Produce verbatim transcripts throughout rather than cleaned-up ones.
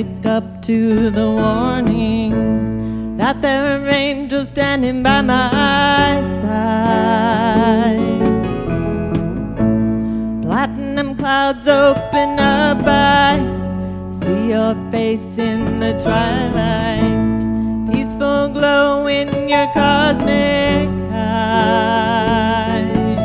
wake up to the warning that there are angels standing by my side. Platinum clouds open up, I see your face in the twilight. Peaceful glow in your cosmic eyes.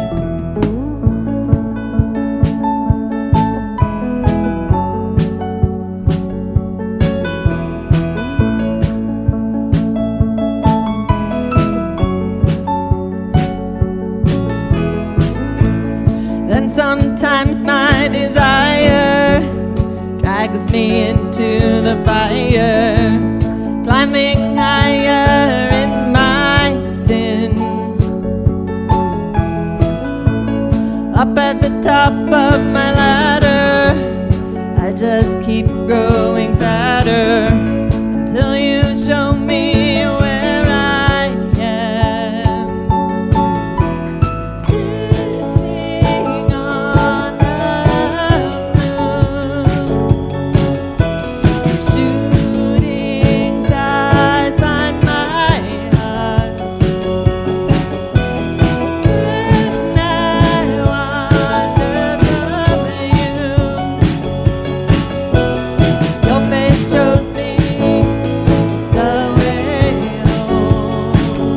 Then sometimes my desire drags me into the fire, climbing higher in my sin. Up at the top of my ladder, I just keep growing fatter until you show me where I am. Sitting on the moon, shooting stars find my heart. When I wander from you, your face shows me the way home.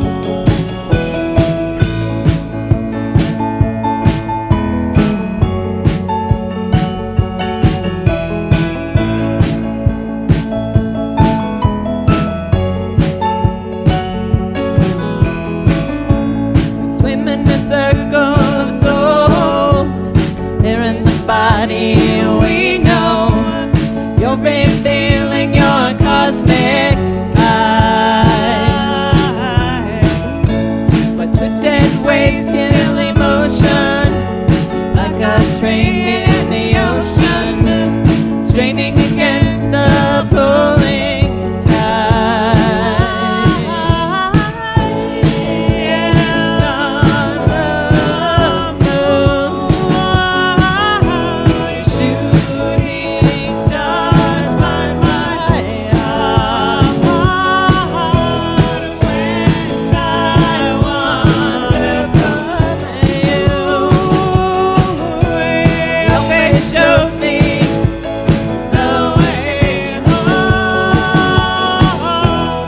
Swim in a circle of souls, here in the body we know. You're revealing your cosmic eyes, but twisted waves kill emotion like a train in the ocean, straining against the pulling tide. Sitting on the moon, shooting stars find my heart. When I wander from you, your face shows me the way home.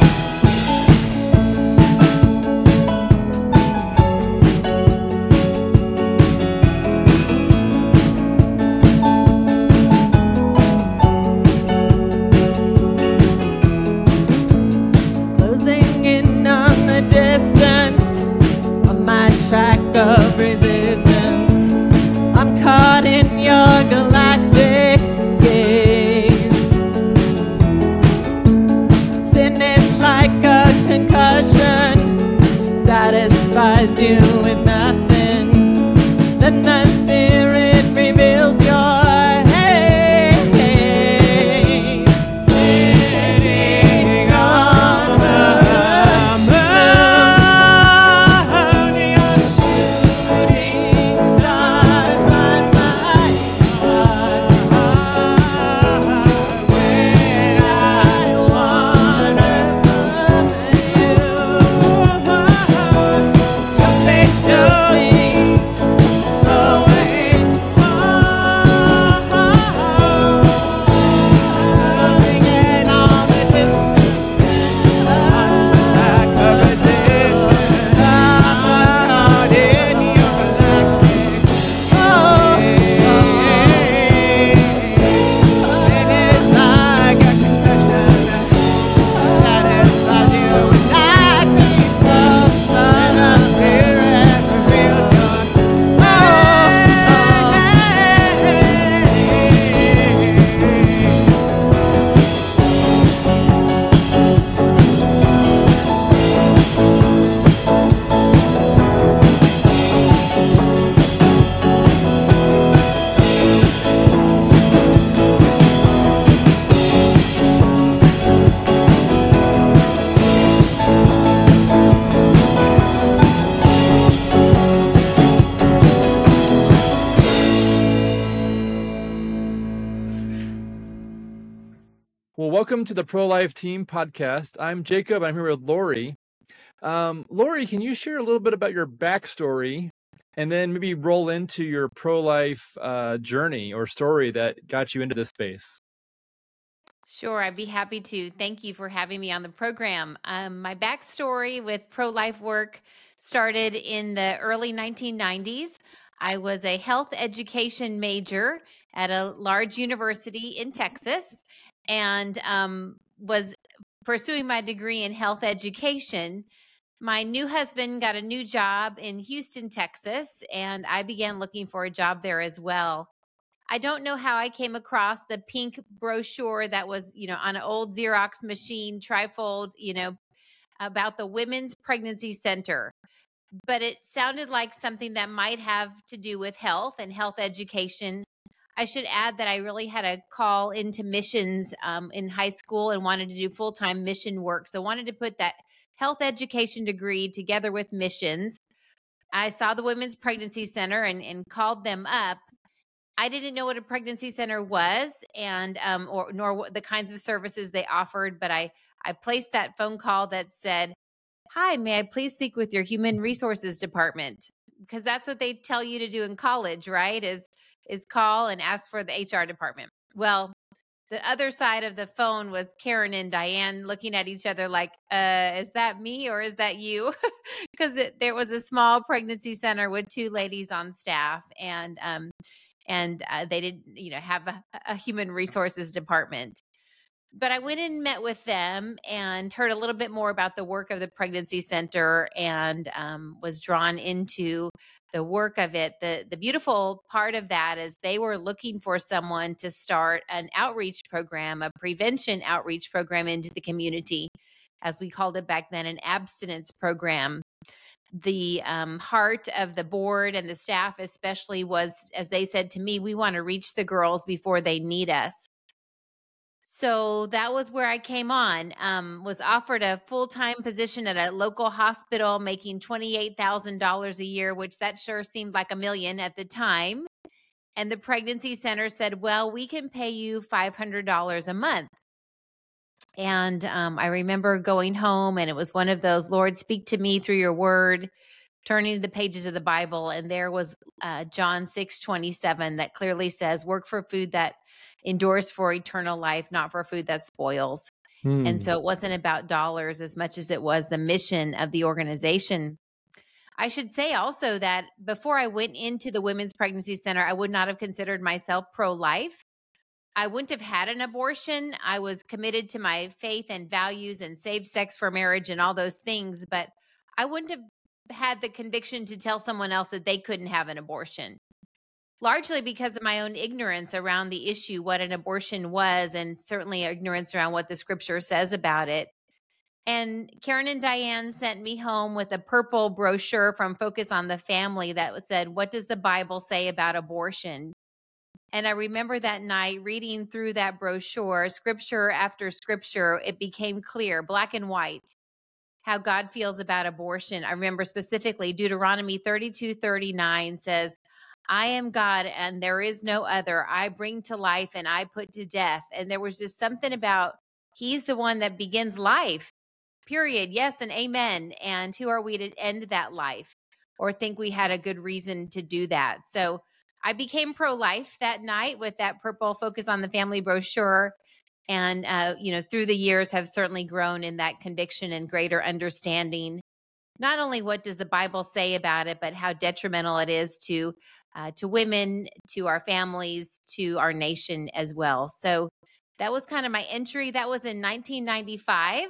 Closing in on the distance on my track of resistance. I'm caught in your galactic gaze. Sin is like a concussion, satisfies you with nothing. Then the spirit reveals your haze. Sitting on the moon, your shooting stars find my heart. Well, welcome to the Pro-Life Team podcast. I'm Jacob. I'm here with Lori. Um, Lori, can you share a little bit about your backstory and then maybe roll into your pro-life uh, journey or story that got you into this space? Sure, I'd be happy to. Thank you for having me on the program. Um, my backstory with pro-life work started in the early nineteen nineties. I was a health education major at a large university in Texas and um, was pursuing my degree in health education. My new husband got a new job in Houston, Texas, and I began looking for a job there as well. I don't know how I came across the pink brochure that was, you know, on an old Xerox machine, trifold, you know, about the Women's Pregnancy Center. But it sounded like something that might have to do with health and health education. I should add that I really had a call into missions um, in high school and wanted to do full time mission work. So, wanted to put that health education degree together with missions. I saw the Women's Pregnancy Center and, and called them up. I didn't know what a pregnancy center was, and um, or nor what the kinds of services they offered. But I I placed that phone call that said, "Hi, may I please speak with your human resources department?" Because that's what they tell you to do in college, right? Is is call and ask for the H R department. Well, the other side of the phone was Karen and Diane looking at each other like, uh, "Is that me or is that you?" Because there was a small pregnancy center with two ladies on staff, and um, and uh, they didn't, you know, have a, a human resources department. But I went and met with them and heard a little bit more about the work of the pregnancy center, and um, was drawn into the work of it. The the beautiful part of that is they were looking for someone to start an outreach program, a prevention outreach program into the community, as we called it back then, an abstinence program. The um, heart of the board and the staff especially was, as they said to me, we want to reach the girls before they need us. So that was where I came on. Um, was offered a full-time position at a local hospital, making twenty-eight thousand dollars a year, which that sure seemed like a million at the time. And the pregnancy center said, well, we can pay you five hundred dollars a month. And um, I remember going home, and it was one of those, Lord, speak to me through your word, turning to the pages of the Bible. And there was uh, John six twenty-seven that clearly says, work for food that endures for eternal life, not for food that spoils. Hmm. And so it wasn't about dollars as much as it was the mission of the organization. I should say also that before I went into the Women's Pregnancy Center, I would not have considered myself pro-life. I wouldn't have had an abortion. I was committed to my faith and values and saved sex for marriage and all those things, but I wouldn't have had the conviction to tell someone else that they couldn't have an abortion, largely because of my own ignorance around the issue, what an abortion was, and certainly ignorance around what the scripture says about it. And Karen and Diane sent me home with a purple brochure from Focus on the Family that said, what does the Bible say about abortion? And I remember that night reading through that brochure, scripture after scripture, it became clear, black and white, how God feels about abortion. I remember specifically Deuteronomy thirty-two thirty-nine says, I am God and there is no other. I bring to life and I put to death. And there was just something about he's the one that begins life, period. Yes and amen. And who are we to end that life or think we had a good reason to do that? So I became pro-life that night with that purple Focus on the Family brochure. And, uh, you know, through the years have certainly grown in that conviction and greater understanding. Not only what does the Bible say about it, but how detrimental it is to uh, to women, to our families, to our nation as well. So that was kind of my entry. That was in nineteen ninety-five.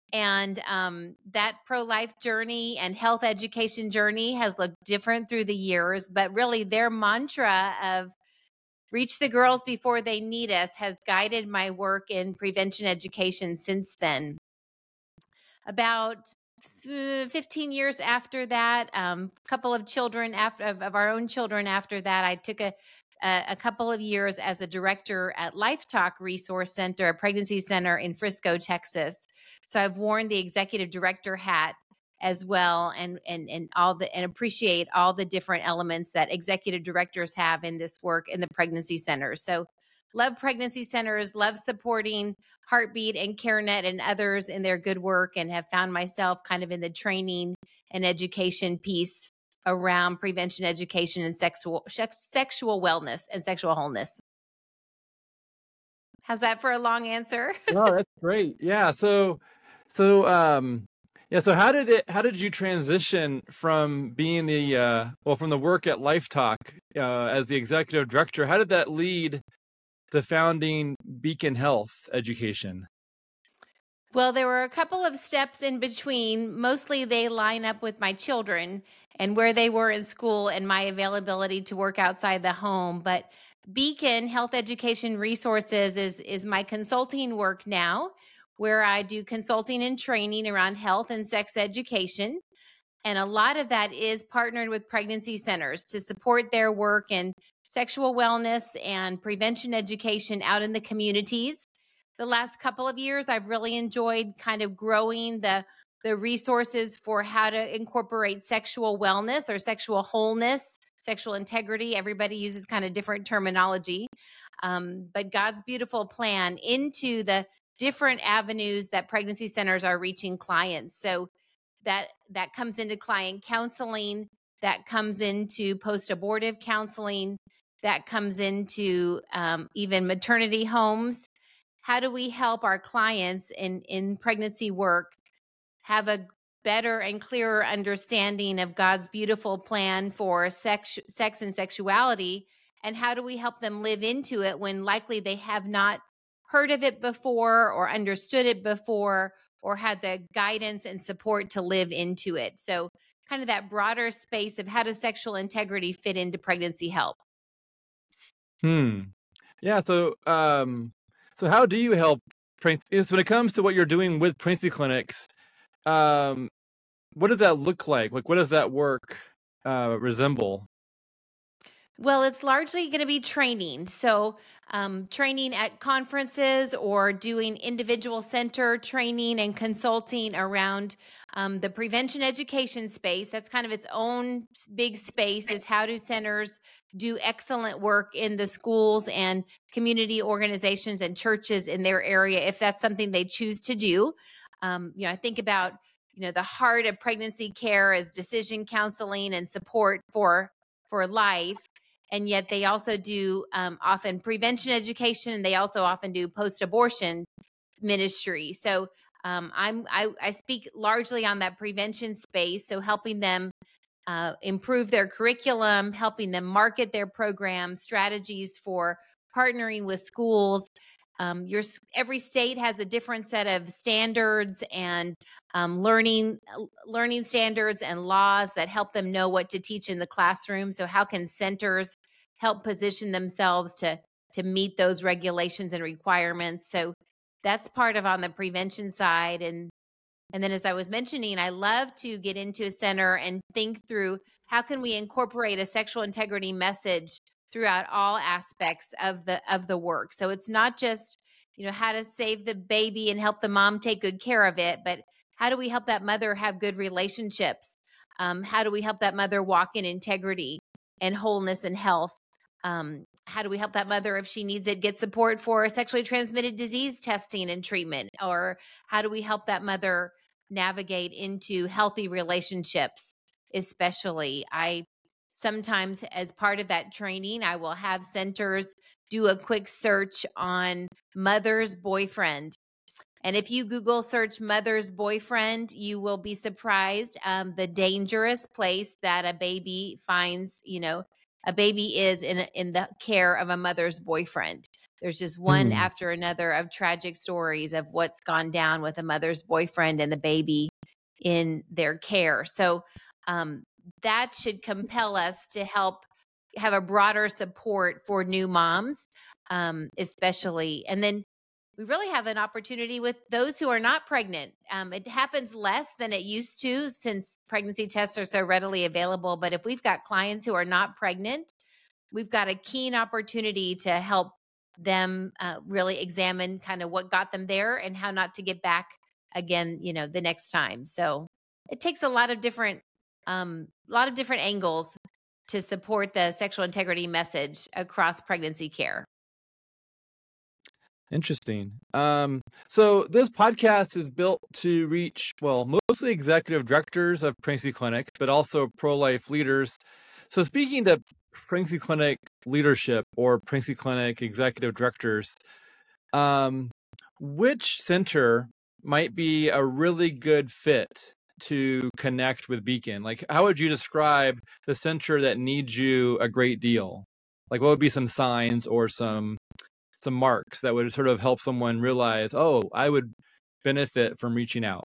And um, that pro-life journey and health education journey has looked different through the years, but really their mantra of reach the girls before they need us has guided my work in prevention education since then. About fifteen years after that, a um, couple of children after of, of our own children after that, I took a, a, a couple of years as a director at Life Talk Resource Center, a pregnancy center in Frisco, Texas. So I've worn the executive director hat as well, and and and all the and appreciate all the different elements that executive directors have in this work in the pregnancy center. So love pregnancy centers, love supporting Heartbeat and CareNet and others in their good work, and have found myself kind of in the training and education piece around prevention education and sexual sexual wellness and sexual wholeness. How's that for a long answer? Oh, that's great. Yeah. So, so, um, yeah. So how did it, how did you transition from being the, uh, well, from the work at LifeTalk, uh, as the executive director? How did that lead to founding Beacon Health Education? Well, there were a couple of steps in between. Mostly they line up with my children and where they were in school and my availability to work outside the home. But Beacon Health Education Resources is, is my consulting work now, where I do consulting and training around health and sex education. And a lot of that is partnered with pregnancy centers to support their work in sexual wellness and prevention education out in the communities. The last couple of years, I've really enjoyed kind of growing the the resources for how to incorporate sexual wellness or sexual wholeness, sexual integrity. Everybody uses kind of different terminology, um, but God's beautiful plan into the different avenues that pregnancy centers are reaching clients. So that that comes into client counseling, that comes into post-abortive counseling, that comes into um, even maternity homes. How do we help our clients in, in pregnancy work have a better and clearer understanding of God's beautiful plan for sex, sex and sexuality? And how do we help them live into it when likely they have not heard of it before or understood it before or had the guidance and support to live into it? So kind of that broader space of how does sexual integrity fit into pregnancy help? Hmm. Yeah. So, um, so how do you help? Prince- So when it comes to what you're doing with pregnancy clinics, um, what does that look like? Like, what does that work uh, resemble? Well, it's largely going to be training. So, um, training at conferences or doing individual center training and consulting around um, the prevention education space. That's kind of its own s- big space, is how do centers do excellent work in the schools and community organizations and churches in their area, if that's something they choose to do. Um, you know, I think about, you know, the heart of pregnancy care is decision counseling and support for for life, and yet they also do um, often prevention education, and they also often do post-abortion ministry. So um, I'm I, I speak largely on that prevention space, so helping them uh, improve their curriculum, helping them market their programs, strategies for partnering with schools. Um, your every state has a different set of standards and um, learning learning standards and laws that help them know what to teach in the classroom. So how can centers help position themselves to to meet those regulations and requirements? So that's part of on the prevention side. And and then, as I was mentioning, I love to get into a center and think through how can we incorporate a sexual integrity message throughout all aspects of the of the work. So it's not just, you know, how to save the baby and help the mom take good care of it, but how do we help that mother have good relationships? Um, how do we help that mother walk in integrity and wholeness and health? Um, how do we help that mother, if she needs it, get support for sexually transmitted disease testing and treatment? Or how do we help that mother navigate into healthy relationships? Especially, I sometimes, as part of that training, I will have centers do a quick search on mother's boyfriend. And if you Google search mother's boyfriend, you will be surprised um, the dangerous place that a baby finds, you know, a baby is in in the care of a mother's boyfriend. There's just one Hmm. after another of tragic stories of what's gone down with a mother's boyfriend and the baby in their care. So um, that should compel us to help have a broader support for new moms, um, especially. And then we really have an opportunity with those who are not pregnant. Um, it happens less than it used to since pregnancy tests are so readily available. But if we've got clients who are not pregnant, we've got a keen opportunity to help them uh, really examine kind of what got them there and how not to get back again, you know, the next time. So it takes a lot of different, um, a lot of different angles to support the sexual integrity message across pregnancy care. Interesting. Um, so this podcast is built to reach, well, mostly executive directors of pregnancy clinics, but also pro-life leaders. So speaking to pregnancy clinic leadership or pregnancy clinic executive directors, um, which center might be a really good fit to connect with Beacon? Like, how would you describe the center that needs you a great deal? Like, what would be some signs or some some marks that would sort of help someone realize, oh, I would benefit from reaching out?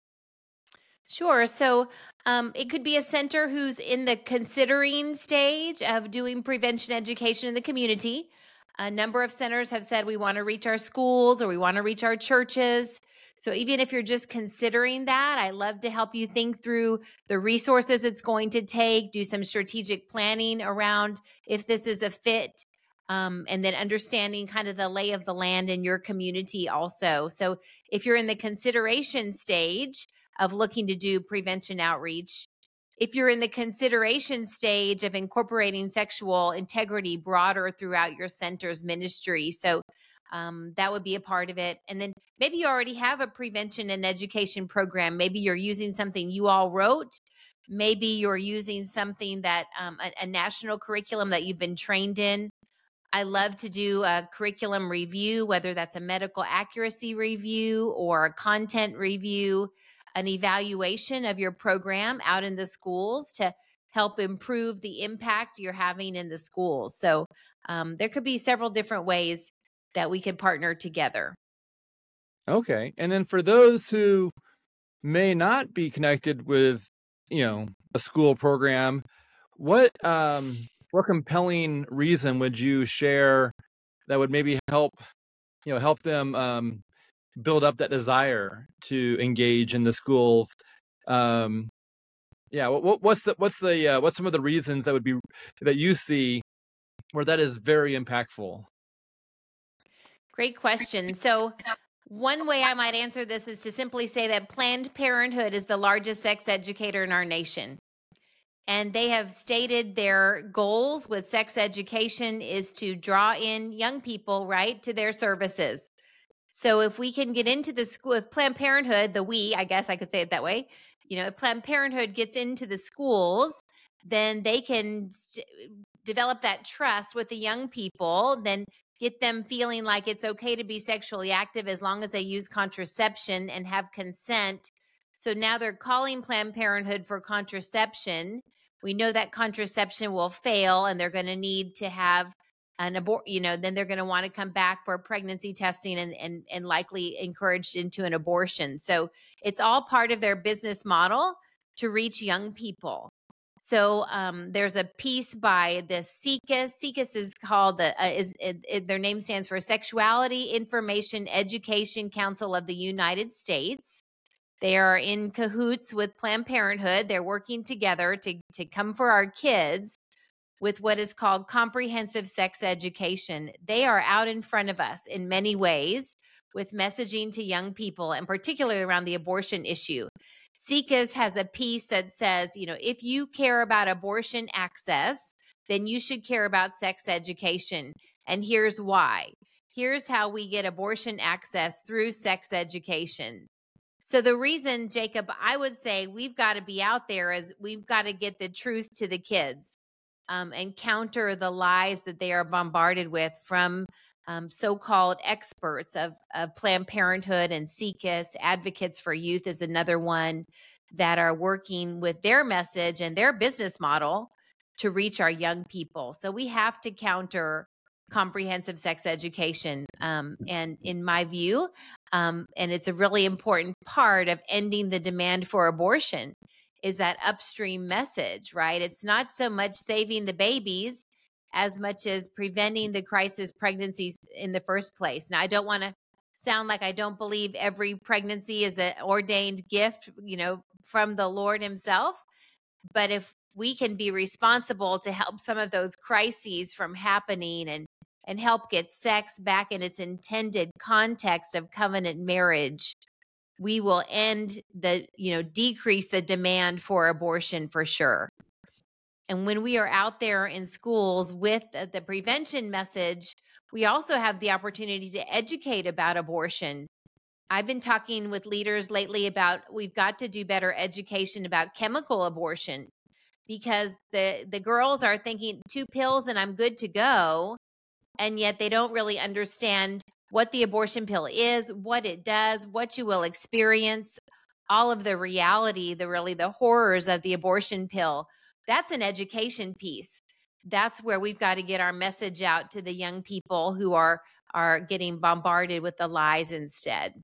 Sure. So um, it could be a center who's in the considering stage of doing prevention education in the community. A number of centers have said we want to reach our schools or we want to reach our churches. So even if you're just considering that, I love to help you think through the resources it's going to take, do some strategic planning around if this is a fit, um, and then understanding kind of the lay of the land in your community also. So if you're in the consideration stage of looking to do prevention outreach, if you're in the consideration stage of incorporating sexual integrity broader throughout your center's ministry. So um, that would be a part of it. And then maybe you already have a prevention and education program. Maybe you're using something you all wrote. Maybe you're using something that um, a, a national curriculum that you've been trained in. I love to do a curriculum review, whether that's a medical accuracy review or a content review, an evaluation of your program out in the schools to help improve the impact you're having in the schools. So um, there could be several different ways that we could partner together. Okay. And then for those who may not be connected with, you know, a school program, what um what compelling reason would you share that would maybe help, you know, help them um build up that desire to engage in the schools? Um yeah, what, what's the what's the uh, what's some of the reasons that would be that you see where that is very impactful? Great question. So one way I might answer this is to simply say that Planned Parenthood is the largest sex educator in our nation. And they have stated their goals with sex education is to draw in young people, right, to their services. So if we can get into the school, if Planned Parenthood, the we, I guess I could say it that way, you know, if Planned Parenthood gets into the schools, then they can st- develop that trust with the young people, then get them feeling like it's okay to be sexually active as long as they use contraception and have consent. So now they're calling Planned Parenthood for contraception. We know that contraception will fail and they're going to need to have an abort, you know, then they're going to want to come back for pregnancy testing and, and, and likely encouraged into an abortion. So it's all part of their business model to reach young people. So um, there's a piece by the SIECUS. SIECUS is called the uh, is it, it, their name stands for Sexuality Information Education Council of the United States. They are in cahoots with Planned Parenthood. They're working together to to come for our kids with what is called comprehensive sex education. They are out in front of us in many ways with messaging to young people, and particularly around the abortion issue. SIECUS has a piece that says, you know, if you care about abortion access, then you should care about sex education. And here's why. Here's how we get abortion access through sex education. So the reason, Jacob, I would say we've got to be out there is we've got to get the truth to the kids um, and counter the lies that they are bombarded with from Um, so-called experts of, of Planned Parenthood and SIECUS. Advocates for Youth is another one that are working with their message and their business model to reach our young people. So we have to counter comprehensive sex education. Um, and in my view, um, and it's a really important part of ending the demand for abortion, is that upstream message, right? It's not so much saving the babies as much as preventing the crisis pregnancies in the first place. Now, I don't want to sound like I don't believe every pregnancy is an ordained gift, you know, from the Lord himself. But if we can be responsible to help some of those crises from happening and, and help get sex back in its intended context of covenant marriage, we will end the, you know, decrease the demand for abortion for sure. And when we are out there in schools with the, the prevention message, We also have the opportunity to educate about abortion. I've been talking with leaders lately about we've got to do better education about chemical abortion, because the the girls are thinking two pills and I'm good to go, and yet they don't really understand what the abortion pill is, what it does, what you will experience, all of the reality, the really the horrors of the abortion pill. That's an education piece. That's where we've got to get our message out to the young people who are are getting bombarded with the lies instead.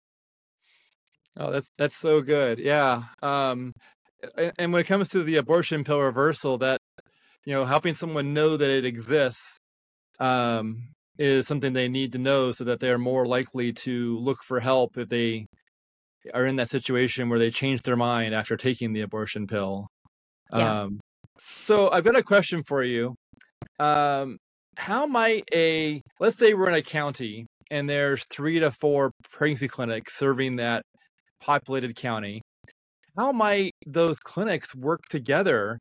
Oh, that's that's so good. Yeah. Um, a- and when it comes to the abortion pill reversal, that you know, helping someone know that it exists um, is something they need to know, so that they're more likely to look for help if they are in that situation where they change their mind after taking the abortion pill. Yeah. Um, so I've got a question for you. Um, how might a let's say we're in a county and there's three to four pregnancy clinics serving that populated county. How might those clinics work together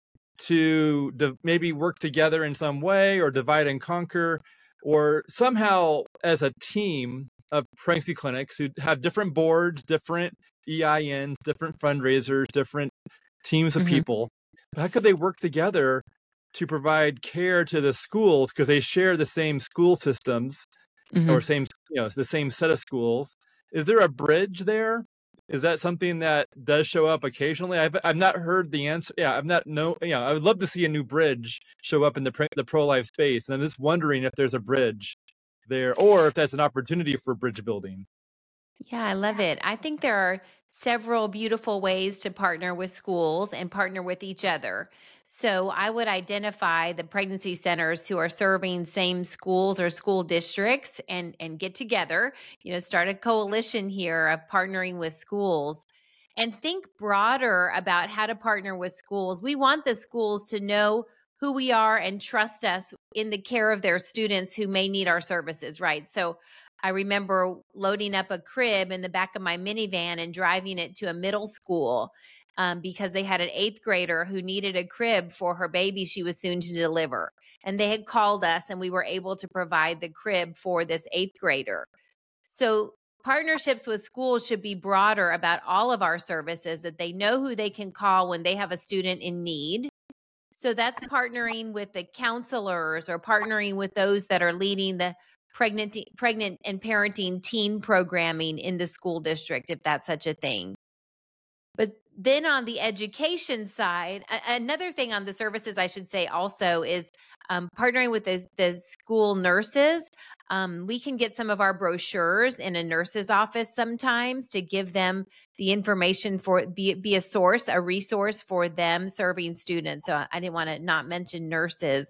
to div- maybe work together in some way, or divide and conquer, or somehow as a team of pregnancy clinics who have different boards, different E I Ns, different fundraisers, different teams of hmm people? How could they work together to provide care to the schools, because they share the same school systems, or hmm same, you know, the same set of schools? Is there a bridge there? Is that something that does show up occasionally? I've I've not heard the answer. Yeah, I've not know. Yeah, I would love to see a new bridge show up in the pre- the pro life space, and I'm just wondering if there's a bridge there, or if that's an opportunity for bridge building. Yeah, I love it. I think there are several beautiful ways to partner with schools and partner with each other. So I would identify the pregnancy centers who are serving same schools or school districts, and and get together, you know, start a coalition here of partnering with schools, and think broader about how to partner with schools. We want the schools to know who we are and trust us in the care of their students who may need our services, right? So I remember loading up a crib in the back of my minivan and driving it to a middle school, um, because they had an eighth grader who needed a crib for her baby she was soon to deliver. And they had called us, and we were able to provide the crib for this eighth grader. So, partnerships with schools should be broader about all of our services, that they know who they can call when they have a student in need. So that's partnering with the counselors, or partnering with those that are leading the pregnant pregnant and parenting teen programming in the school district, if that's such a thing. But then on the education side, a- another thing on the services I should say also is um, partnering with the, the school nurses. Um, we can get some of our brochures in a nurse's office sometimes to give them the information, for be, be a source, a resource for them serving students. So I didn't want to not mention nurses.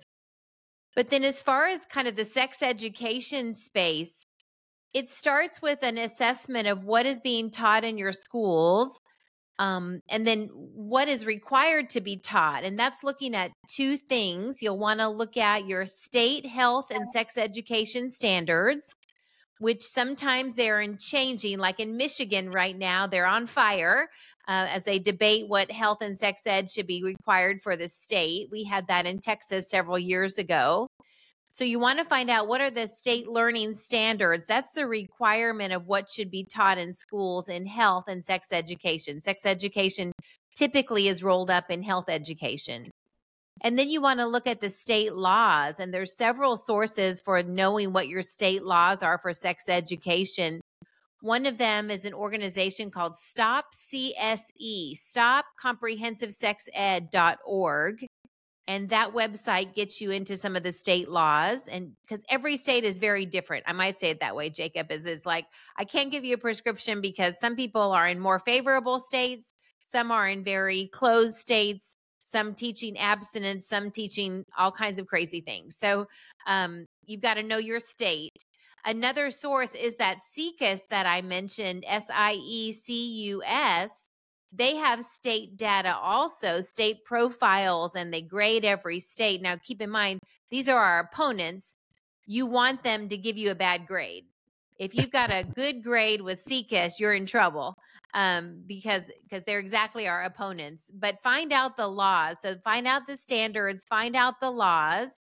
But then as far as kind of the sex education space, it starts with an assessment of what is being taught in your schools, um, and then what is required to be taught. And that's looking at two things. You'll want to look at your state health and sex education standards, which sometimes they're in changing. Like in Michigan right now, they're on fire uh, as they debate what health and sex ed should be required for the state. We had that in Texas several years ago. So you want to find out what are the state learning standards. That's the requirement of what should be taught in schools in health and sex education. Sex education typically is rolled up in health education. And then you want to look at the state laws, and there's several sources for knowing what your state laws are for sex education. One of them is an organization called Stop C S E, stop comprehensive sex ed dot org. And that website gets you into some of the state laws, and because every state is very different. I might say it that way, Jacob, is is like I can't give you a prescription, because some people are in more favorable states, some are in very closed states, some teaching abstinence, some teaching all kinds of crazy things. So um, you've got to know your state. Another source is that SIECUS that I mentioned, S I E C U S. They have state data also, state profiles, and they grade every state. Now, keep in mind, these are our opponents. You want them to give you a bad grade. If you've got a good grade with SIECUS, you're in trouble, um, because because they're exactly our opponents. But find out the laws. So find out the standards, find out the laws,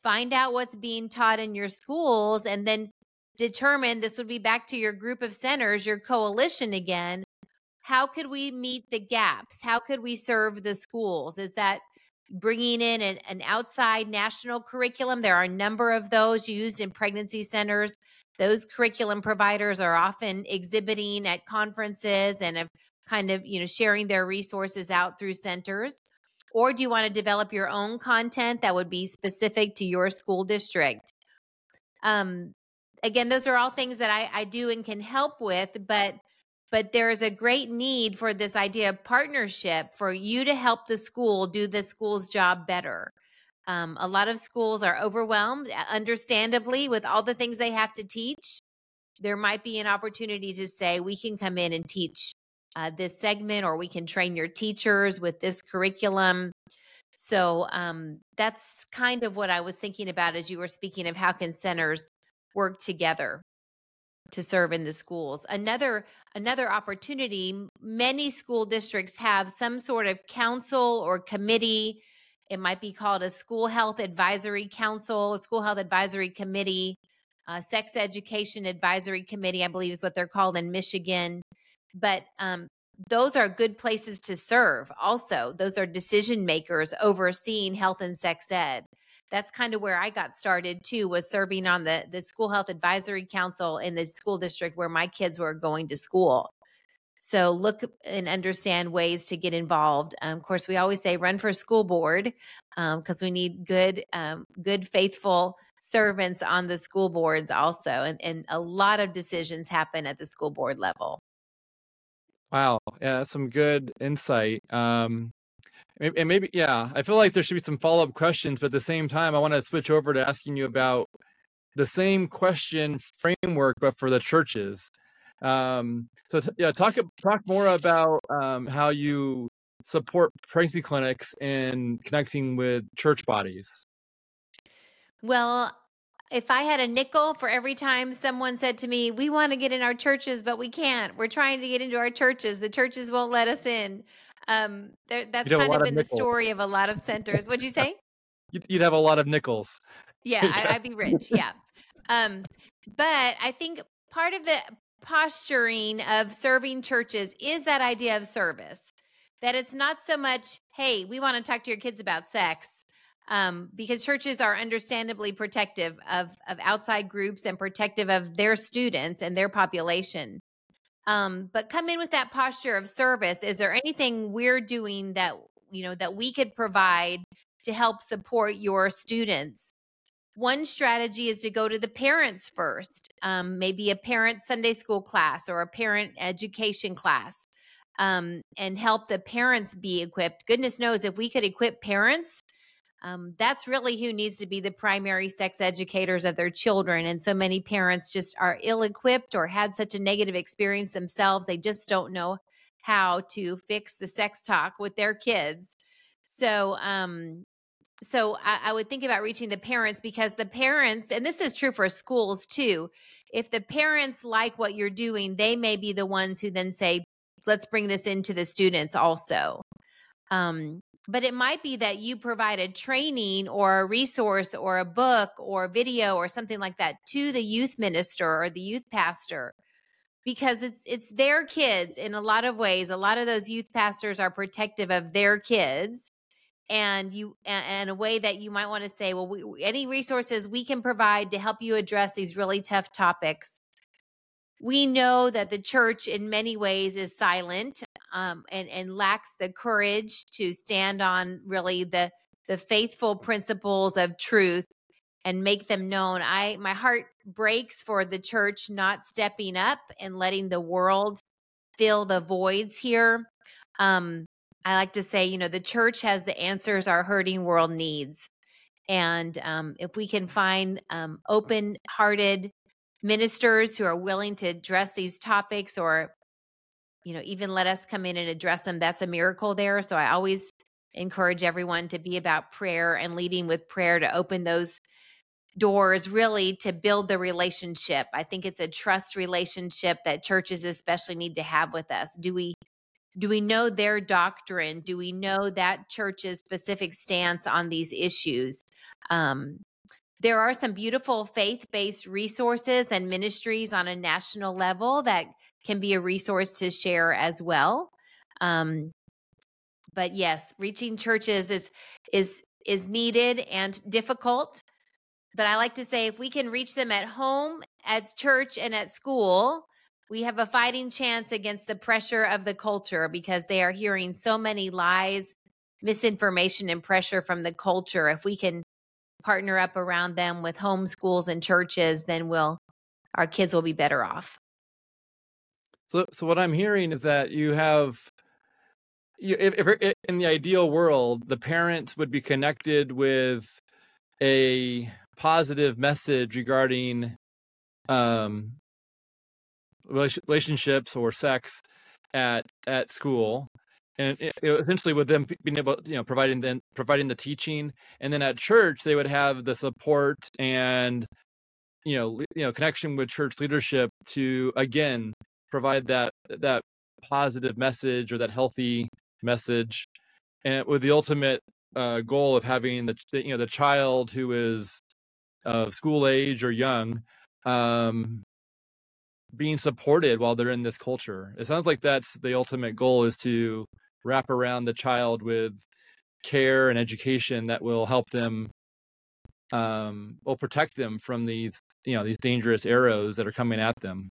find out what's being taught in your schools, and then determine, this would be back to your group of centers, your coalition again. How could we meet the gaps? How could we serve the schools? Is that bringing in an, an outside national curriculum? There are a number of those used in pregnancy centers. Those curriculum providers are often exhibiting at conferences and have kind of, you know, sharing their resources out through centers. Or do you want to develop your own content that would be specific to your school district? Um, again, those are all things that I, I do and can help with, but but there is a great need for this idea of partnership for you to help the school do the school's job better. Um, a lot of schools are overwhelmed, understandably, with all the things they have to teach. There might be an opportunity to say, we can come in and teach uh, this segment, or we can train your teachers with this curriculum. So um, that's kind of what I was thinking about as you were speaking of how can centers work together to serve in the schools. Another another opportunity, many school districts have some sort of council or committee. It might be called a school health advisory council, a school health advisory committee, uh, sex education advisory committee, I believe is what they're called in Michigan. But um, those are good places to serve also. Those are decision makers overseeing health and sex ed. That's kind of where I got started too, was serving on the, the school health advisory council in the school district where my kids were going to school. So look and understand ways to get involved. Um, of course, we always say run for school board because um, we need good, um, good, faithful servants on the school boards also. And, and a lot of decisions happen at the school board level. Wow. Yeah, that's some good insight. Um, and maybe, yeah, I feel like there should be some follow-up questions, but at the same time, I want to switch over to asking you about the same question framework, but for the churches. Um, so t- yeah, talk talk more about um, how you support pregnancy clinics and connecting with church bodies. Well, if I had a nickel for every time someone said to me, we want to get in our churches, but we can't. We're trying to get into our churches. The churches won't let us in. Um, there, that's kind of been the story of a lot of centers. What'd you say? You'd, you'd have a lot of nickels. Yeah, I, I'd be rich. Yeah. Um, but I think part of the posturing of serving churches is that idea of service, that it's not so much, hey, we want to talk to your kids about sex, um, because churches are understandably protective of, of outside groups and protective of their students and their population. Um, but come in with that posture of service. Is there anything we're doing that, you know, that we could provide to help support your students? One strategy is to go to the parents first, um, maybe a parent Sunday school class or a parent education class, um, and help the parents be equipped. Goodness knows if we could equip parents, um, that's really who needs to be the primary sex educators of their children. And so many parents just are ill-equipped or had such a negative experience themselves. They just don't know how to fix the sex talk with their kids. So, um, So I, I would think about reaching the parents, because the parents, and this is true for schools too, if the parents like what you're doing, they may be the ones who then say, let's bring this into the students also. Um, but it might be that you provide a training or a resource or a book or video or something like that to the youth minister or the youth pastor, because it's it's their kids in a lot of ways. A lot of those youth pastors are protective of their kids. And you, and a way that you might want to say, well, we, any resources we can provide to help you address these really tough topics. We know that the church in many ways is silent um, and, and lacks the courage to stand on really the, the faithful principles of truth and make them known. I, my heart breaks for the church not stepping up and letting the world fill the voids here. Um, I like to say, you know, the church has the answers our hurting world needs. And um, if we can find um, open-hearted ministers who are willing to address these topics, or, you know, even let us come in and address them, that's a miracle there. So I always encourage everyone to be about prayer and leading with prayer to open those doors, really to build the relationship. I think it's a trust relationship that churches especially need to have with us. Do we Do we know their doctrine? Do we know that church's specific stance on these issues? Um, there are some beautiful faith-based resources and ministries on a national level that can be a resource to share as well. Um, but yes, reaching churches is is is needed and difficult. But I like to say if we can reach them at home, at church, and at school, we have a fighting chance against the pressure of the culture, because they are hearing so many lies, misinformation, and pressure from the culture. If we can partner up around them with homeschools and churches, then we'll our kids will be better off. So, so what I'm hearing is that you have, you, if, if in the ideal world, the parents would be connected with a positive message regarding um, relationships or sex at at school, and it, it, essentially with them being able, you know, providing then providing the teaching, and then at church they would have the support and you know you know connection with church leadership to again provide that that positive message or that healthy message, and with the ultimate uh, goal of having the you know the child who is of school age or young um, being supported while they're in this culture. It sounds like that's the ultimate goal, is to wrap around the child with care and education that will help them, um, will protect them from these, you know, these dangerous arrows that are coming at them.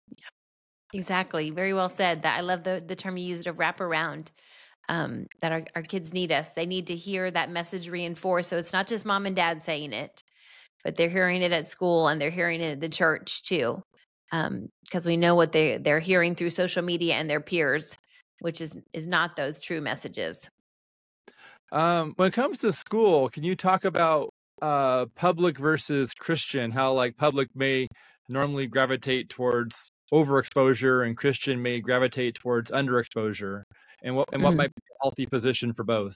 Exactly. Very well said. That I love the, the term you used of wrap around. Um, that our, our kids need us. They need to hear that message reinforced. So it's not just mom and dad saying it, but they're hearing it at school and they're hearing it at the church too. Um, because we know what they, they're hearing through social media and their peers, which is, is not those true messages. Um, when it comes to school, can you talk about uh, public versus Christian, how like public may normally gravitate towards overexposure and Christian may gravitate towards underexposure, and what and what mm-hmm. might be a healthy position for both?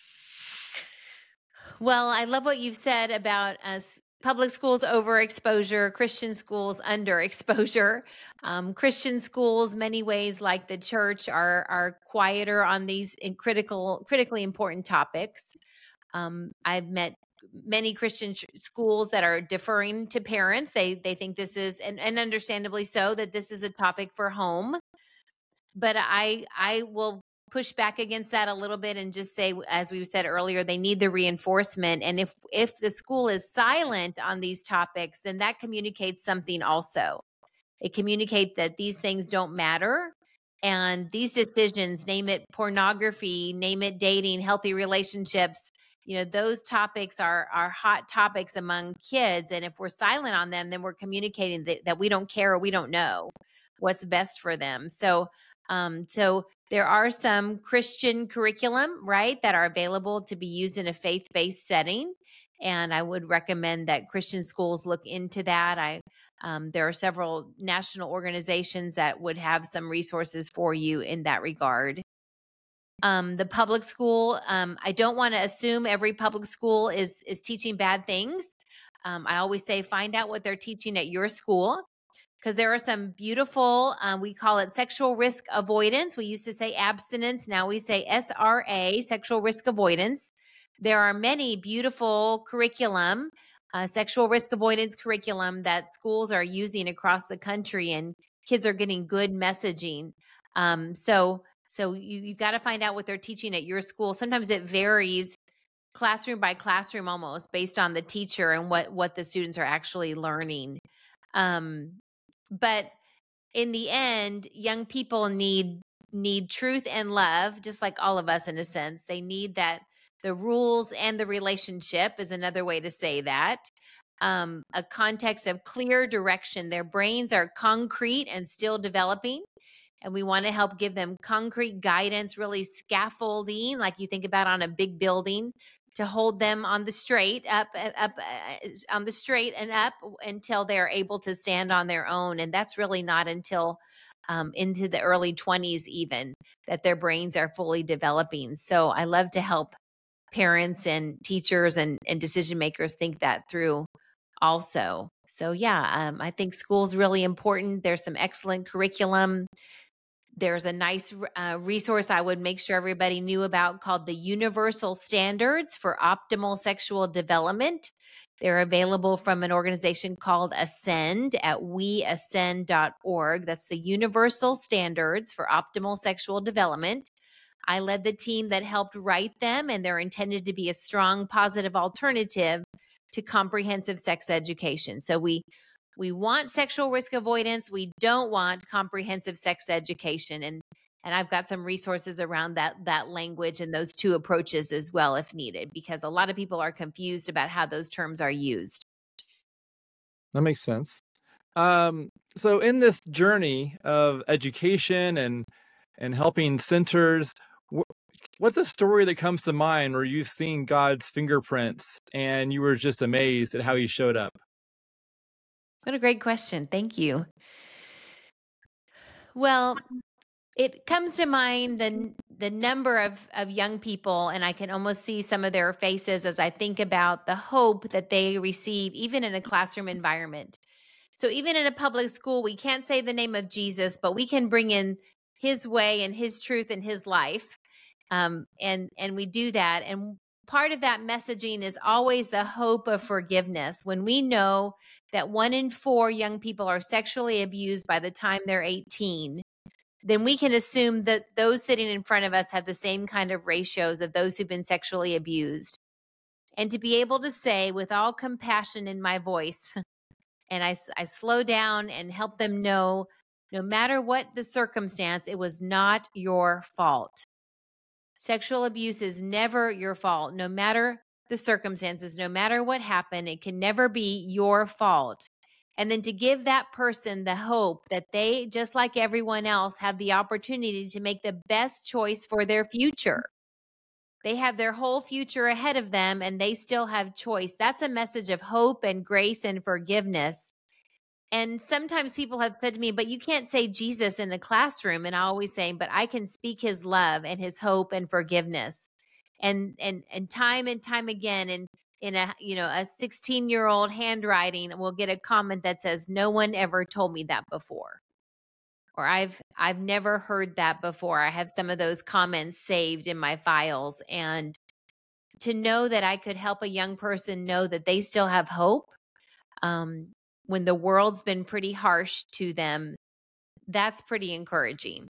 Well, I love what you've said about us. Public schools overexposure, Christian schools underexposure. Um, Christian schools, many ways like the church, are are quieter on these in critical, critically important topics. Um, I've met many Christian ch- schools that are deferring to parents. They they think this is, and, and understandably so, that this is a topic for home. But I I will push back against that a little bit and just say, as we said earlier, they need the reinforcement. And if if the school is silent on these topics, then that communicates something also. It communicates that these things don't matter. And these decisions, name it pornography, name it dating, healthy relationships, you know, those topics are are hot topics among kids. And if we're silent on them, then we're communicating that, that we don't care or we don't know what's best for them. So um, so there are some Christian curriculum, right, that are available to be used in a faith-based setting. And I would recommend that Christian schools look into that. I um, there are several national organizations that would have some resources for you in that regard. Um, the public school, um, I don't want to assume every public school is is teaching bad things. Um, I always say find out what they're teaching at your school, because there are some beautiful, uh, we call it sexual risk avoidance. We used to say abstinence. Now we say S R A, sexual risk avoidance. There are many beautiful curriculum, uh, sexual risk avoidance curriculum that schools are using across the country, and kids are getting good messaging. Um, so so you, you've got to find out what they're teaching at your school. Sometimes it varies classroom by classroom almost based on the teacher and what, what the students are actually learning. Um, But in the end, young people need need truth and love, just like all of us in a sense. They need that, the rules and the relationship is another way to say that. Um, a context of clear direction. Their brains are concrete and still developing. And we want to help give them concrete guidance, really scaffolding, like you think about on a big building, to hold them on the straight up, up uh, on the straight and up until they're able to stand on their own. And that's really not until um, into the early twenties, even, that their brains are fully developing. So I love to help parents and teachers and, and decision makers think that through also. So yeah, um, I think school's really important. There's some excellent curriculum. There's a nice uh, resource I would make sure everybody knew about called the Universal Standards for Optimal Sexual Development. They're available from an organization called Ascend at we ascend dot org. That's the Universal Standards for Optimal Sexual Development. I led the team that helped write them, and they're intended to be a strong, positive alternative to comprehensive sex education. So we we want sexual risk avoidance. We don't want comprehensive sex education. And and I've got some resources around that that language and those two approaches as well if needed, because a lot of people are confused about how those terms are used. That makes sense. Um, so in this journey of education and and helping centers, wh- what's a story that comes to mind where you've seen God's fingerprints and you were just amazed at how he showed up? What a great question. Thank you. Well, it comes to mind the the number of of young people, and I can almost see some of their faces as I think about the hope that they receive even in a classroom environment. So even in a public school, we can't say the name of Jesus, but we can bring in his way and his truth and his life. Um, and and we do that. And part of that messaging is always the hope of forgiveness. When we know that one in four young people are sexually abused by the time they're eighteen, then we can assume that those sitting in front of us have the same kind of ratios of those who've been sexually abused. And to be able to say with all compassion in my voice, and I, I slow down and help them know, no matter what the circumstance, it was not your fault. Sexual abuse is never your fault, no matter the circumstances, no matter what happened, it can never be your fault. And then to give that person the hope that they, just like everyone else, have the opportunity to make the best choice for their future. They have their whole future ahead of them and they still have choice. That's a message of hope and grace and forgiveness. And sometimes people have said to me, but you can't say Jesus in the classroom. And I always say, but I can speak his love and his hope and forgiveness. And and and time and time again, and in a you know a sixteen year old handwriting, we'll get a comment that says, no one ever told me that before, or I've I've never heard that before. I have some of those comments saved in my files. And to know that I could help a young person know that they still have hope, um, when the world's been pretty harsh to them, that's pretty encouraging.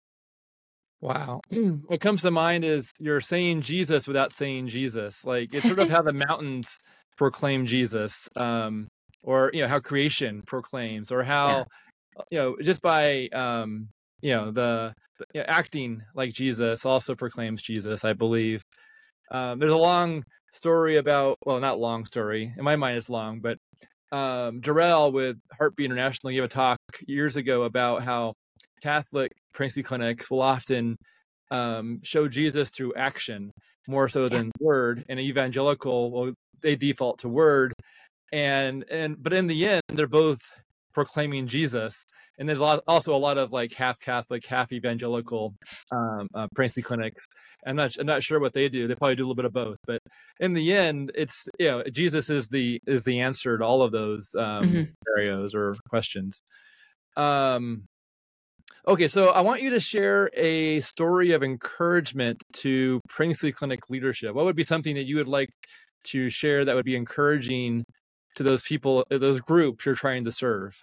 Wow. What comes to mind is you're saying Jesus without saying Jesus. Like it's sort of how the mountains proclaim Jesus, um, or you know how creation proclaims, or how Yeah. you know just by um, you know the, the you know, acting like Jesus also proclaims Jesus. I believe um, there's a long story about well, not long story in my mind. It's long, but um, Jarrell with Heartbeat International gave a talk years ago about how Catholic pregnancy clinics will often um, show Jesus through action more so than yeah. word, and evangelical, well, they default to word, and and but in the end, they're both proclaiming Jesus. And there's a lot, also a lot of like half Catholic, half evangelical um, uh, pregnancy clinics. I'm not, I'm not sure what they do. They probably do a little bit of both, but in the end, it's you know Jesus is the is the answer to all of those um, mm-hmm. scenarios or questions. Um, okay, so I want you to share a story of encouragement to pregnancy clinic leadership. What would be something that you would like to share that would be encouraging to those people, those groups you're trying to serve?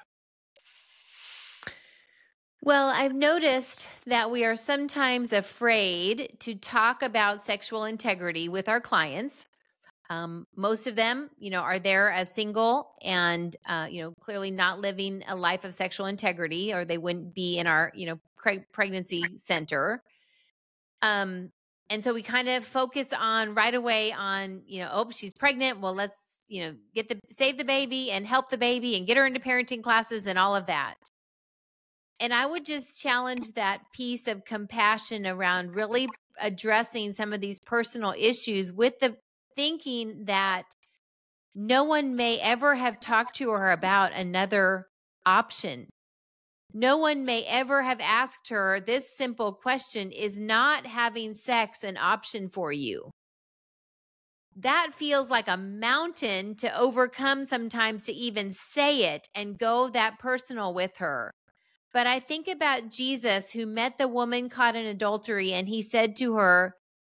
Well, I've noticed that we are sometimes afraid to talk about sexual integrity with our clients. Um, most of them, you know, are there as single and, uh, you know, clearly not living a life of sexual integrity, or they wouldn't be in our, you know, pre- pregnancy center. Um, and so we kind of focus on right away on, you know, oh, she's pregnant. Well, let's, you know, get the, save the baby and help the baby and get her into parenting classes and all of that. And I would just challenge that piece of compassion around really addressing some of these personal issues with the thinking that no one may ever have talked to her about another option. No one may ever have asked her this simple question: is not having sex an option for you? That feels like a mountain to overcome sometimes, to even say it and go that personal with her. But I think about Jesus, who met the woman caught in adultery, and he said to her,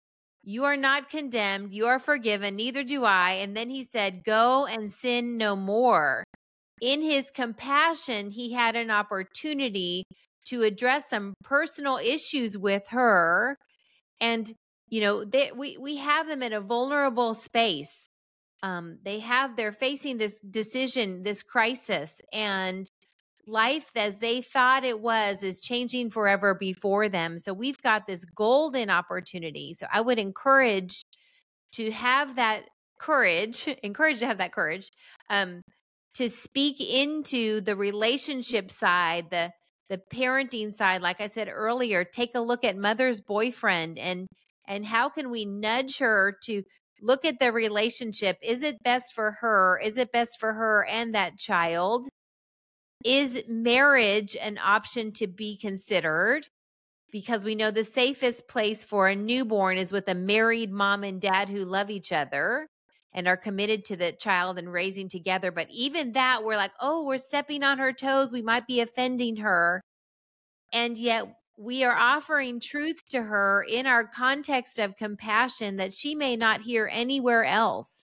You are not condemned. You are forgiven. Neither do I. And then he said, go and sin no more. In his compassion, he had an opportunity to address some personal issues with her. And, you know, they, we, we have them in a vulnerable space. Um, they have, they're facing this decision, this crisis, and life as they thought it was is changing forever before them. So we've got this golden opportunity. So I would encourage to have that courage, encourage to have that courage, um, to speak into the relationship side, the the parenting side. Like I said earlier, take a look at mother's boyfriend and and how can we nudge her to look at the relationship? Is it best for her? Is it best for her and that child? Is marriage an option to be considered? Because we know the safest place for a newborn is with a married mom and dad who love each other and are committed to the child and raising together. But even that, we're like, oh, we're stepping on her toes. We might be offending her. And yet we are offering truth to her in our context of compassion that she may not hear anywhere else.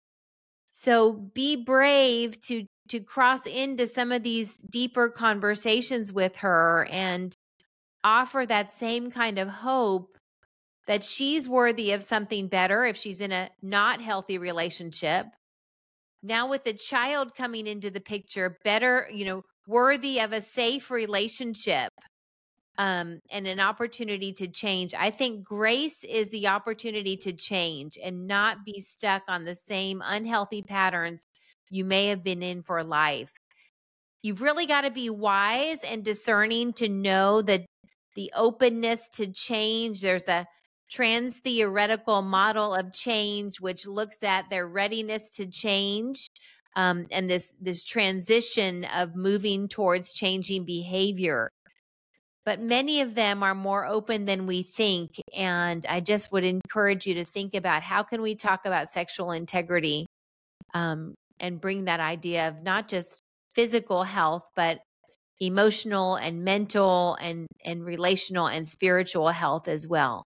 So be brave to to cross into some of these deeper conversations with her and offer that same kind of hope that she's worthy of something better if she's in a not healthy relationship. Now with the child coming into the picture, better, you know, worthy of a safe relationship um, and an opportunity to change. I think grace is the opportunity to change and not be stuck on the same unhealthy patterns you may have been in for life. You've really got to be wise and discerning to know that the openness to change. There's a trans theoretical model of change, which looks at their readiness to change um, and this, this transition of moving towards changing behavior. But many of them are more open than we think. And I just would encourage you to think about how can we talk about sexual integrity um, and bring that idea of not just physical health, but emotional and mental and, and relational and spiritual health as well.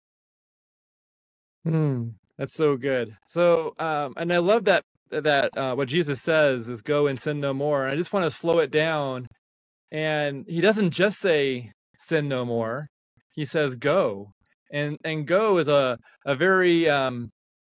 Hmm, that's so good. So, um, and I love that that uh, what Jesus says is go and sin no more. I just want to slow it down. And he doesn't just say sin no more. He says go. And and go is a a very um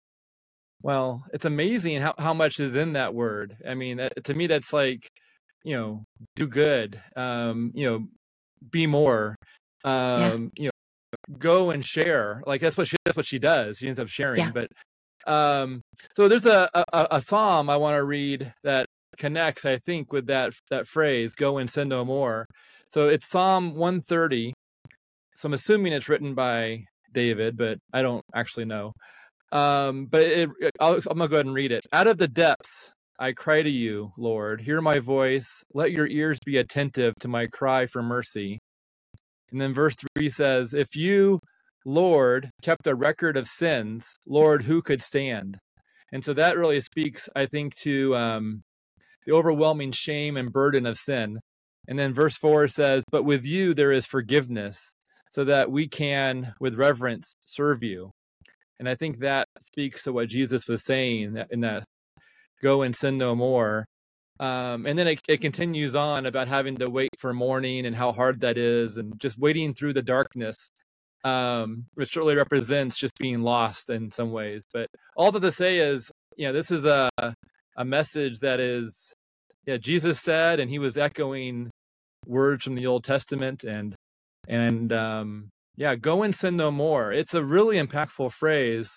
well, it's amazing how, how much is in that word. I mean, that, to me that's like, you know, do good. Um, you know, be more. Um, yeah. You know, go and share. Like that's what she that's what she does. She ends up sharing. Yeah. But um so there's a, a, a psalm I want to read that connects, I think, with that that phrase, go and sin no more. So it's Psalm one thirty. So I'm assuming it's written by David, but I don't actually know. Um, but it, it, I'll, I'm gonna go ahead and read it. Out of the depths I cry to you, Lord. Hear my voice. Let your ears be attentive to my cry for mercy. And then verse three says, if you, Lord, kept a record of sins, Lord, who could stand? And so that really speaks, I think, to um, the overwhelming shame and burden of sin. And then verse four says, but with you there is forgiveness, so that we can, with reverence, serve you. And I think that speaks to what Jesus was saying in that go and sin no more. Um, and then it, it continues on about having to wait for morning and how hard that is, and just waiting through the darkness, um, which really represents just being lost in some ways. But all that to say is, you know, this is a a message that is, yeah, Jesus said, and he was echoing words from the Old Testament, and and um, yeah, go and sin no more. It's a really impactful phrase,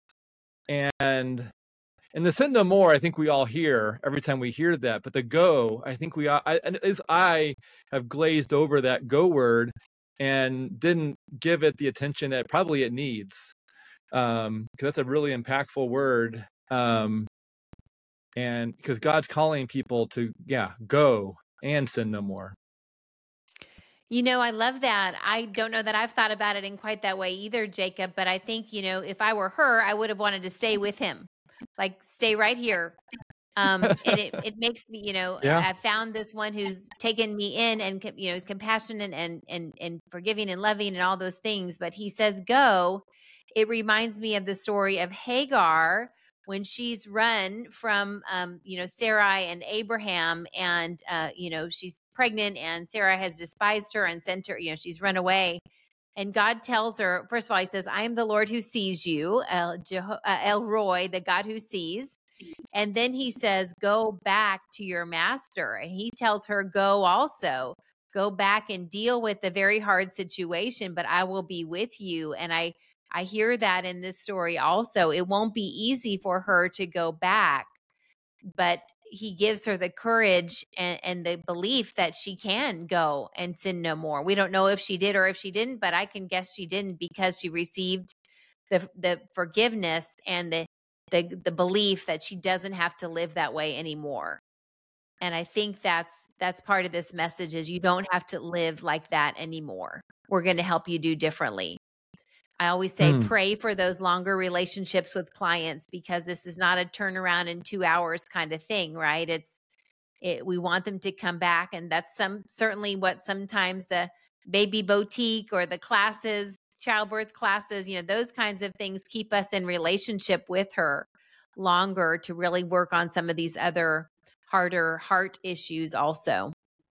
and and the sin no more, I think we all hear every time we hear that. But the go, I think we, I, as I have glazed over that go word and didn't give it the attention that probably it needs, um, because that's a really impactful word. Um, and because God's calling people to, yeah, go and sin no more. You know, I love that. I don't know that I've thought about it in quite that way either, Jacob, but I think, you know, if I were her, I would have wanted to stay with him, like stay right here. Um, and it, it makes me, you know, yeah. I found this one who's taken me in and, you know, compassionate and, and, and forgiving and loving and all those things. But he says, go. it reminds me of the story of Hagar when she's run from, um, you know, Sarai and Abraham, and, uh, you know, she's pregnant and Sarah has despised her and sent her, you know, she's run away. And God tells her, first of all, he says, I am the Lord who sees you, El, Jeho- uh, El Roy, the God who sees. And then he says, go back to your master. And he tells her, go also, go back and deal with the very hard situation, but I will be with you. And I, I hear that in this story also. It won't be easy for her to go back, but he gives her the courage and, and the belief that she can go and sin no more. We don't know if she did or if she didn't, but I can guess she didn't, because she received the the forgiveness and the the the belief that she doesn't have to live that way anymore. And I think that's that's part of this message, is you don't have to live like that anymore. We're going to help you do differently. I always say Mm. pray for those longer relationships with clients, because this is not a turnaround in two hours kind of thing, right? It's it, we want them to come back, and that's some certainly what sometimes the baby boutique or the classes, childbirth classes, you know, those kinds of things keep us in relationship with her longer to really work on some of these other harder heart issues also.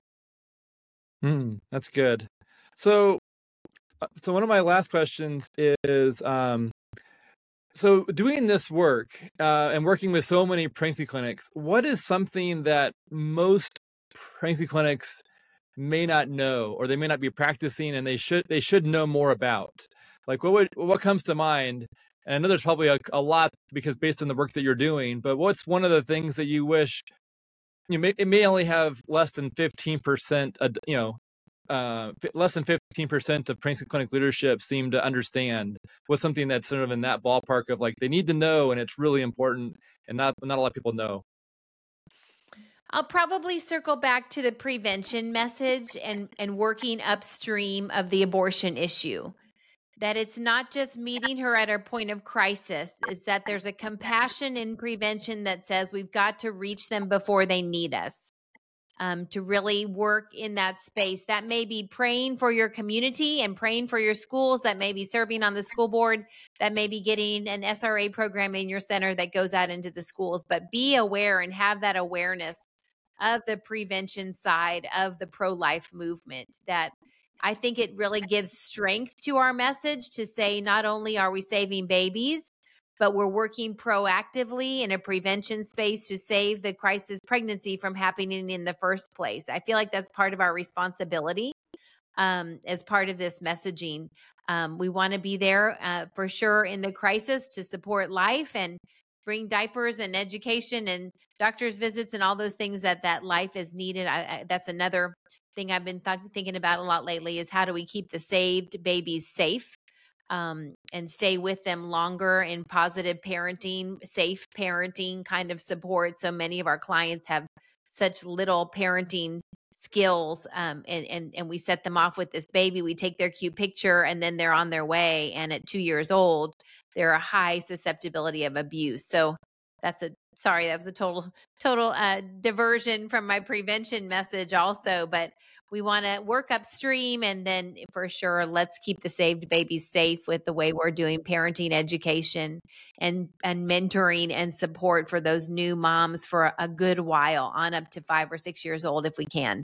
Mm, that's good. So, uh, so one of my last questions is, um, so doing this work uh, and working with so many pregnancy clinics, what is something that most pregnancy clinics may not know, or they may not be practicing, and they should they should know more about? Like, what would what comes to mind? And I know there's probably a, a lot, because based on the work that you're doing, but what's one of the things that you wish, you may, it may only have less than fifteen percent, uh, you know, uh, fi- less than fifteen percent of pregnancy clinic leadership seem to understand? What's something that's sort of in that ballpark of like they need to know, and it's really important, and not not a lot of people know? I'll probably circle back to the prevention message and, and working upstream of the abortion issue. That it's not just meeting her at her point of crisis, is that there's a compassion in prevention that says we've got to reach them before they need us. Um, to really work in that space. That may be praying for your community and praying for your schools, that may be serving on the school board, that may be getting an S R A program in your center that goes out into the schools. But be aware and have that awareness of the prevention side of the pro-life movement. That I think it really gives strength to our message to say, not only are we saving babies, but we're working proactively in a prevention space to save the crisis pregnancy from happening in the first place. I feel like that's part of our responsibility um, as part of this messaging. Um, we want to be there uh, for sure in the crisis to support life and bring diapers and education and doctor's visits and all those things that that life is needed. I, I, that's another thing I've been th- thinking about a lot lately, is how do we keep the saved babies safe? Um, and stay with them longer in positive parenting, safe parenting kind of support. So many of our clients have such little parenting skills, um, and, and, and we set them off with this baby. We take their cute picture and then they're on their way. And at two years old, they're a high susceptibility of abuse. So that's a, sorry, that was a total, total uh, diversion from my prevention message also, but we want to work upstream, and then for sure, let's keep the saved babies safe with the way we're doing parenting education and, and mentoring and support for those new moms for a good while, on up to five or six years old if we can.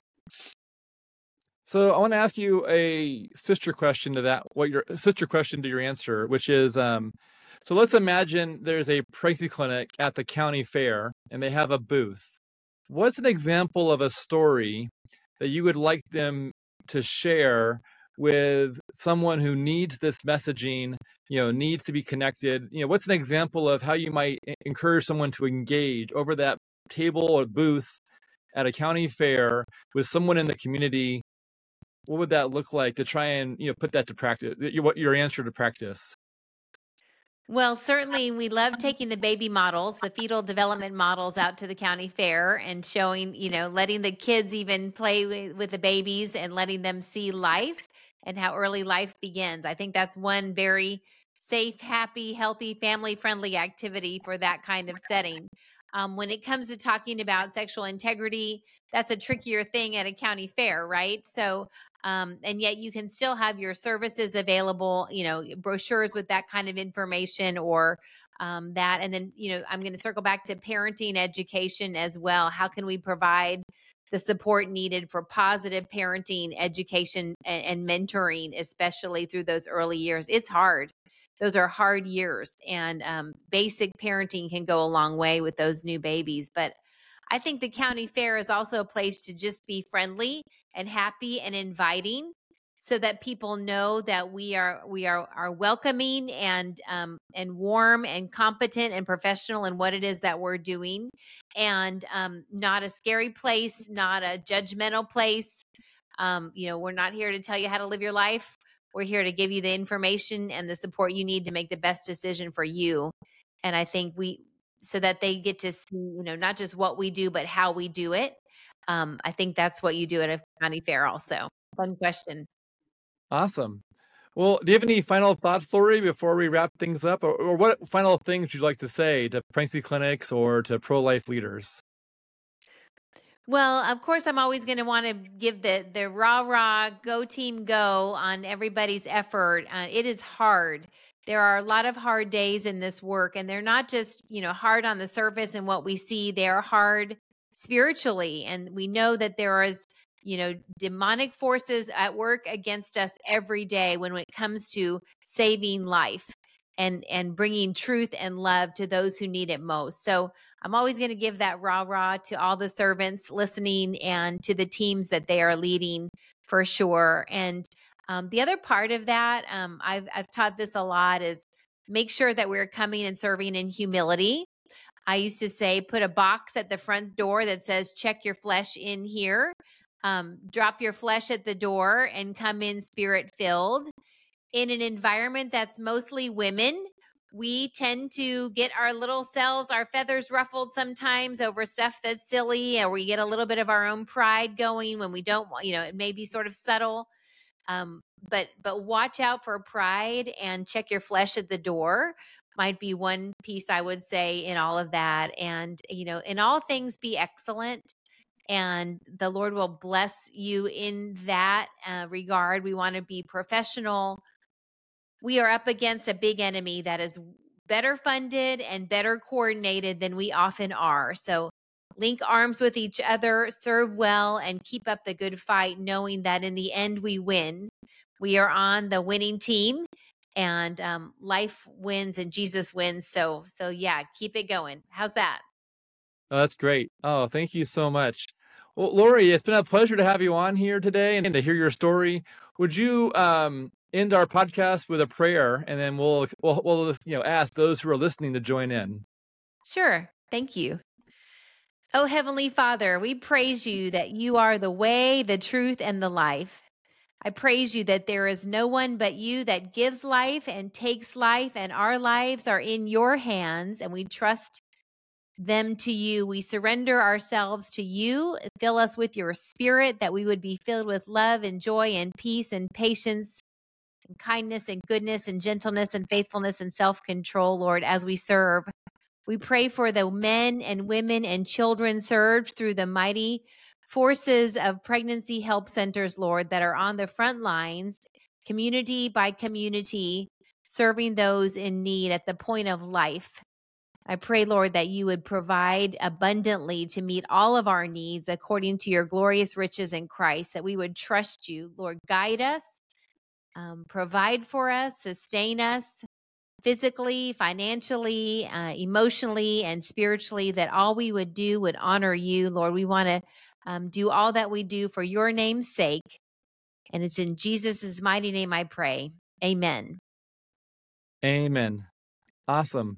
So I want to ask you a sister question to that, what your sister question to your answer, which is, um, so let's imagine there's a pregnancy clinic at the county fair and they have a booth. What's an example of a story that you would like them to share with someone who needs this messaging, you know, needs to be connected? You know, what's an example of how you might encourage someone to engage over that table or booth at a county fair with someone in the community? What would that look like to try and, you know, put that to practice? What your answer to practice? Well, certainly we love taking the baby models, the fetal development models, out to the county fair and showing, you know, letting the kids even play with, with the babies and letting them see life and how early life begins. I think that's one very safe, happy, healthy, family-friendly activity for that kind of setting. Um, when it comes to talking about sexual integrity, that's a trickier thing at a county fair, right? So, um, and yet you can still have your services available, you know, brochures with that kind of information or um, that. And then, you know, I'm going to circle back to parenting education as well. How can we provide the support needed for positive parenting education and, and mentoring, especially through those early years? It's hard. Those are hard years, and um, basic parenting can go a long way with those new babies. But I think the county fair is also a place to just be friendly and happy and inviting, so that people know that we are we are are welcoming and um, and warm and competent and professional in what it is that we're doing, and um, not a scary place, not a judgmental place. Um, you know, we're not here to tell you how to live your life. We're here to give you the information and the support you need to make the best decision for you. And I think we, so that they get to see, you know, not just what we do, but how we do it. Um, I think that's what you do at a county fair also. Fun question. Awesome. Well, do you have any final thoughts, Lori, before we wrap things up? Or, or what final things you'd like to say to pregnancy clinics or to pro-life leaders? Well, of course, I'm always going to want to give the the rah rah, go team, go on everybody's effort. Uh, it is hard. There are a lot of hard days in this work, and they're not just, you know, hard on the surface and what we see. They are hard spiritually, and we know that there is, you know, demonic forces at work against us every day when it comes to saving life and and bringing truth and love to those who need it most. So I'm always going to give that rah rah to all the servants listening and to the teams that they are leading, for sure. And um, the other part of that, um, I've I've taught this a lot, is make sure that we're coming and serving in humility. I used to say, put a box at the front door that says, check your flesh in here. Um, drop your flesh at the door and come in spirit filled. In an environment that's mostly women, we tend to get our little selves, our feathers ruffled sometimes over stuff that's silly, or we get a little bit of our own pride going when we don't want, you know, it may be sort of subtle. Um, but but watch out for pride and check your flesh at the door might be one piece I would say in all of that. And, you know, in all things be excellent. And the Lord will bless you in that uh, regard. We want to be professional. We are up against a big enemy that is better funded and better coordinated than we often are. So link arms with each other, serve well, and keep up the good fight, knowing that in the end we win. We are on the winning team, and um, life wins and Jesus wins. So, so yeah, keep it going. How's that? Oh, that's great. Oh, thank you so much. Well, Lori, it's been a pleasure to have you on here today and to hear your story. Would you um, end our podcast with a prayer, and then we'll we'll, we'll you know ask those who are listening to join in. Sure. Thank you. Oh, Heavenly Father, we praise you that you are the way, the truth, and the life. I praise you that there is no one but you that gives life and takes life, and our lives are in your hands, and we trust them to you. We surrender ourselves to you. Fill us with your spirit, that we would be filled with love and joy and peace and patience and kindness and goodness and gentleness and faithfulness and self-control, Lord, as we serve. We pray for the men and women and children served through the mighty forces of pregnancy help centers, Lord, that are on the front lines, community by community, serving those in need at the point of life. I pray, Lord, that you would provide abundantly to meet all of our needs according to your glorious riches in Christ, that we would trust you. Lord, guide us, um, provide for us, sustain us physically, financially, uh, emotionally, and spiritually, that all we would do would honor you. Lord, we want to um, do all that we do for your name's sake. And it's in Jesus' mighty name I pray. Amen. Amen. Awesome.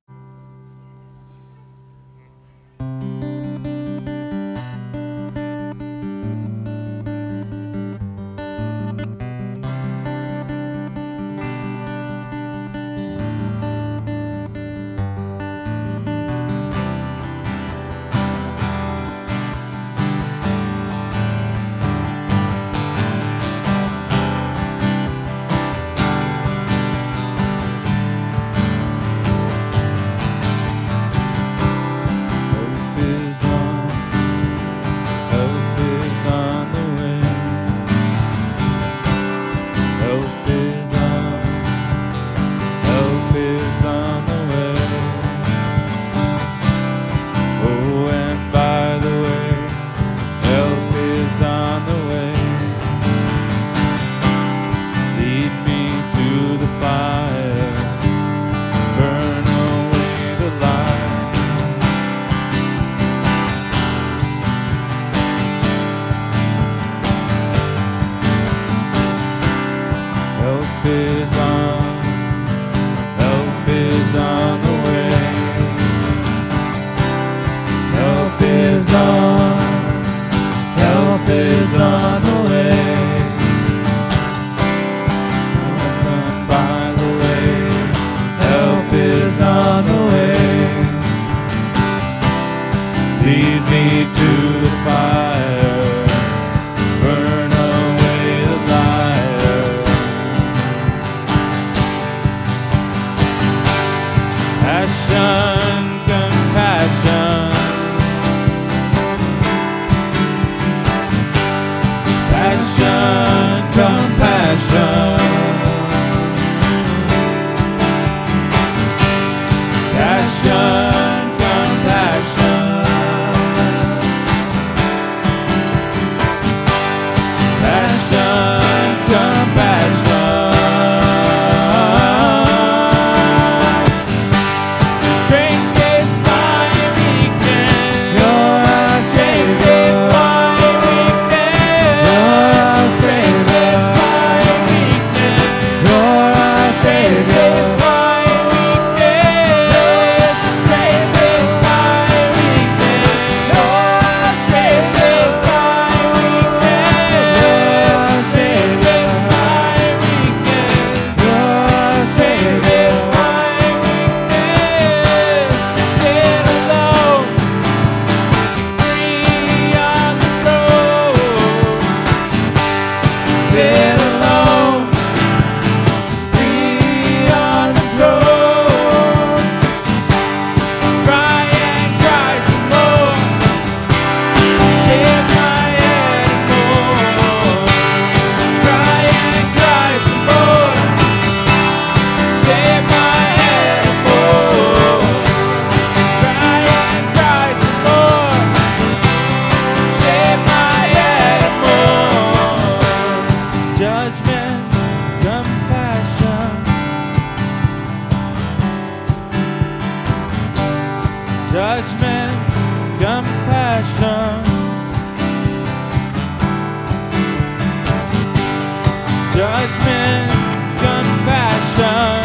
judgment, compassion,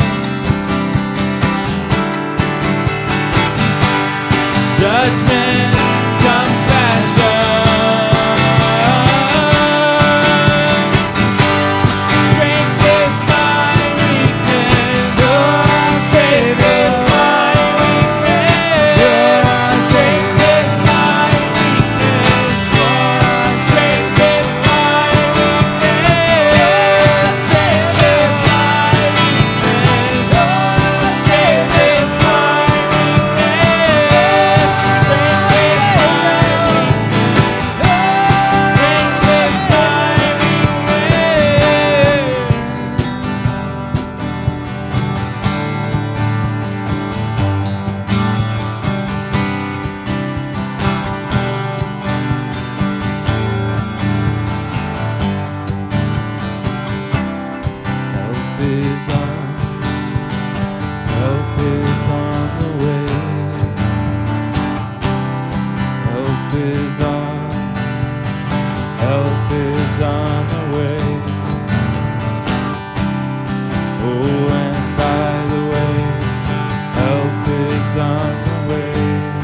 judgment, compassion. Strength is my weakness. Your strength is my weakness. Your strength is my weakness. Your strength is my weakness. Your strength is my weakness. Your strength is my weakness. Strength is my Help is on, help is on the way. Help is on, help is on the way. Oh, and by the way, help is on the way.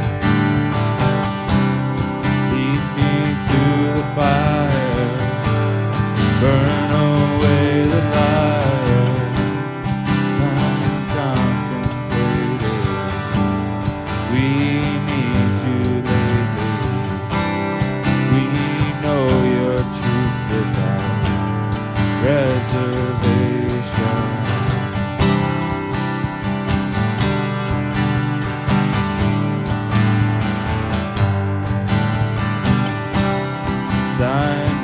Lead me to the fire, burn away the liar. Time contemplated, we need you lately. We know your truth without reservation. Time